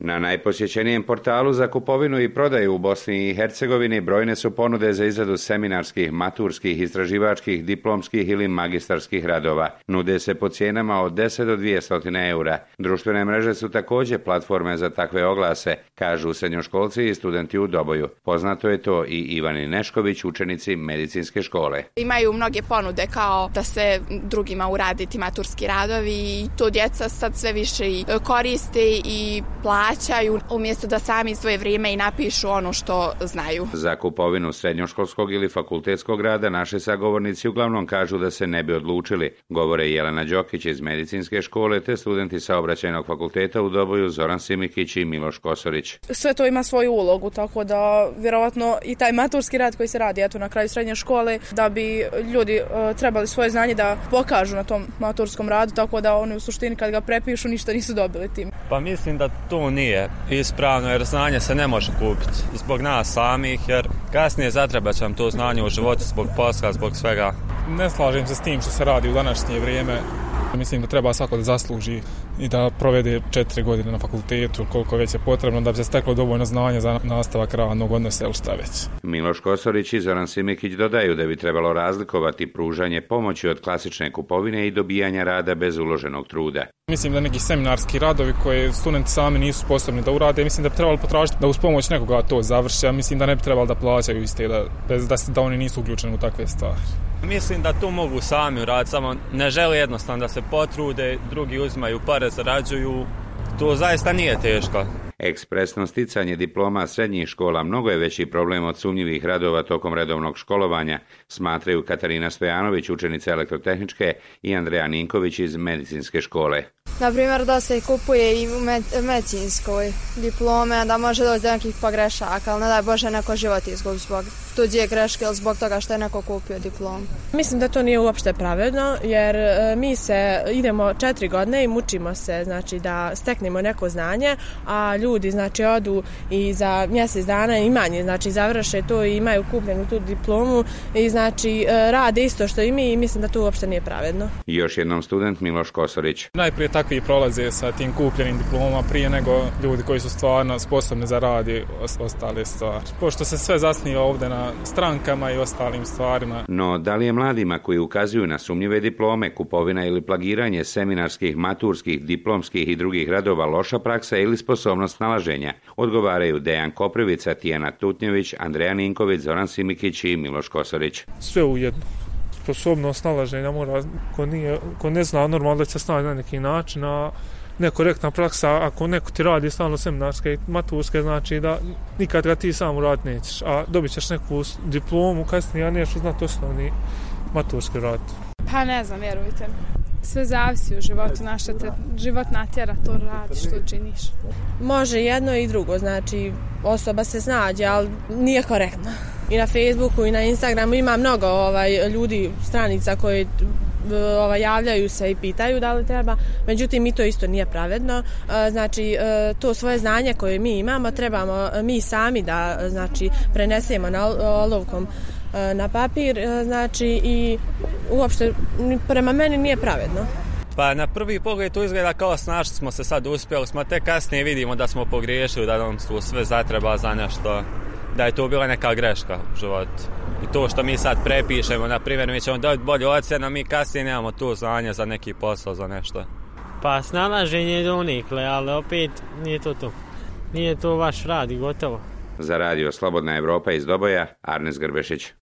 Na najposjećenijem portalu za kupovinu i prodaju u Bosni i Hercegovini brojne su ponude za izradu seminarskih, maturskih, istraživačkih, diplomskih ili magistarskih radova. Nude se po cijenama od 10 do 200 eura. Društvene mreže su također platforme za takve oglase, kažu srednjoškolci i studenti u Doboju. Poznato je to i Ivani Nešković, učenici medicinske škole. Imaju mnoge ponude kao da se drugima uraditi maturski radovi i to djeca sad sve više i koriste i plaćaju umjesto da sami izdvoje vrijeme i napišu ono što znaju. Za kupovinu srednjoškolskog ili fakultetskog rada naši sagovornici uglavnom kažu da se ne bi odlučili, govore Jelena Đokić iz medicinske škole te studenti Saobraćajnog fakulteta u Doboju Zoran Simikić i Miloš Kosorić. Sve to ima svoju ulogu, tako da vjerovatno i taj maturski rad koji se radi na kraju srednje škole, da bi ljudi trebali svoje znanje da pokažu na tom maturskom radu, tako da oni u suštini kad ga prepišu ništa nisu dobili tim. Pa mislim da to nije ispravno jer znanje se ne može kupiti zbog nas samih, jer kasnije zatrebat će nam to znanje u životu zbog posla, zbog svega. Ne slažem se s tim što se radi u današnje vrijeme. Mislim da treba svako da zasluži i da provede 4 godine na fakultetu, koliko već je potrebno da bi se steklo dovoljno znanja za nastavak radnog odnosa ili šta već. Miloš Kosorić i Zoran Simikić dodaju da bi trebalo razlikovati pružanje pomoći od klasične kupovine i dobijanja rada bez uloženog truda. Mislim da neki seminarski radovi koje studenti sami nisu sposobni da urade, mislim da bi trebalo potražiti da uz pomoć nekoga to završi, a mislim da ne bi trebalo da plaćaju iste, da oni nisu uključeni u takve stvari. Mislim da to mogu sami uraditi, samo ne žele jednostavno da se potrude, drugi uzimaju pare, zarađuju. To zaista nije teško. Ekspresno sticanje diploma srednjih škola mnogo je veći problem od sumnjivih radova tokom redovnog školovanja, smatraju Katarina Stojanović, učenica elektrotehničke, i Andreja Ninković iz medicinske škole. Naprimjer, da se kupuje i u medicinskoj diplome, da može doći do nekih pogrešaka, ali ne daj Bože neko život izgubi zbog tuđe greške ili zbog toga što je neko kupio diplom. Mislim da to nije uopšte pravedno, jer mi idemo 4 godine i mučimo se, znači da steknemo neko znanje, a ljudi znači odu i za mjesec dana i manje, znači završe to i imaju kupljenu tu diplomu i znači rade isto što i mi i mislim da to uopšte nije pravedno. Još jednom student Miloš Kosorić. Najprije takvi prolaze sa tim kupljenim diplomama prije nego ljudi koji su stvarno sposobni za rad i ostale stvari. Pošto se sve zasniva ovdje na strankama i ostalim stvarima. No, da li je mladima koji ukazuju na sumnjive diplome, kupovina ili plagiranje seminarskih, maturskih, diplomskih i drugih radova loša praksa ili sposobnost snalaženja? Odgovaraju Dejan Koprivica, Tijana Tutnjević, Andreja Ninković, Zoran Simikić i Miloš Kosorić. Sve ujedno. Sposobnost snalaženja mora, ko ne zna normalno da će se snaći na neki način, a nekorektna praksa, ako neko ti radi stalno seminarske i maturske, znači da nikad ga ti sam uraditi nećeš, a dobit ćeš neku diplomu kasnije, a nećeš znati osnovni maturski rad. Pa ne znam, vjerujte. Sve zavisi u životu, naša te život natjera to radi što činiš. Može jedno i drugo, znači osoba se snađe, ali nije korektno. I na Facebooku i na Instagramu ima mnogo ljudi, stranica koji javljaju se i pitaju da li treba, međutim i to isto nije pravedno. Znači to svoje znanje koje mi imamo trebamo mi sami da znači prenesemo na olovkom na papir, znači i uopšte prema meni nije pravedno. Pa na prvi pogled to izgleda kao snašli smo se sad, uspjeli smo, tek kasnije vidimo da smo pogriješili, da nam tu sve zatreba za nešto, da je to bila neka greška u životu. I to što mi sad prepišemo, na primjer, mi ćemo dobiti bolju ocjenu, mi kasnije nemamo tu znanje za neki posao, za nešto. Pa snalaženje je donikle, ali opet nije to to. Nije to vaš rad i gotovo. Za radio Slobodna Evropa iz Doboja, Arnes Grbešić.